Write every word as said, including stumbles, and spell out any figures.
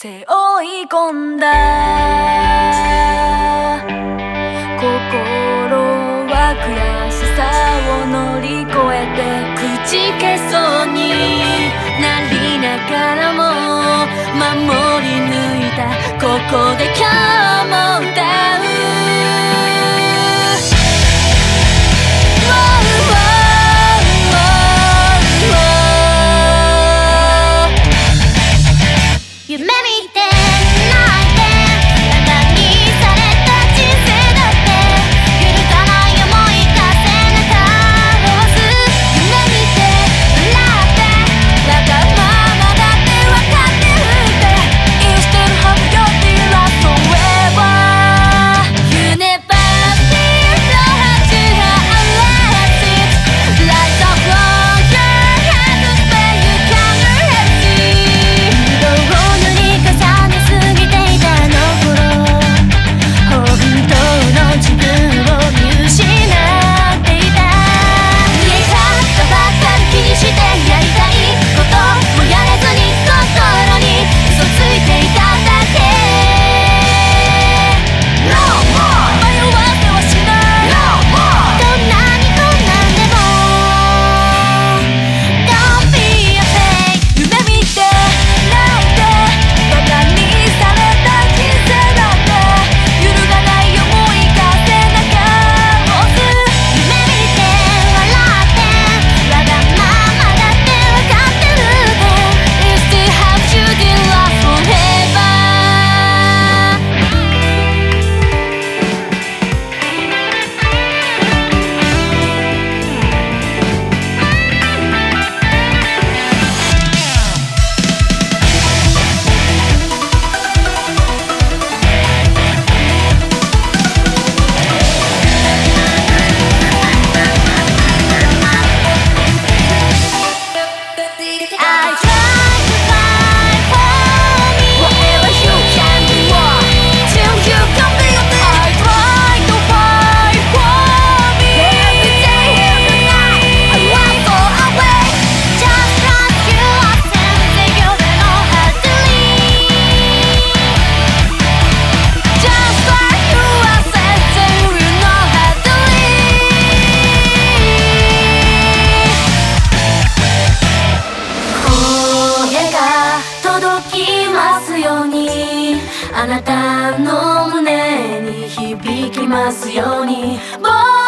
背負い込んだ心は悔しさを乗り越えてくじけそうになりながらも守り抜いたここで今日も歌う夢見て泣いてバカにされた人生だって揺るがない想いが背中を押す夢見て笑ってわがままだって分かってるって You still have your dear love forever You never feel so hard to unless it's like a flower had to say you can't let itどう自分を見失っていた見えたことばかり気にしてやりたいこともやれずに心に嘘ついていただけ No more 迷わせはしない No more どんなに困難でも Don't be afraid 夢見て泣いてバカにされた人生だって揺るがない思いあなたの胸に響きますように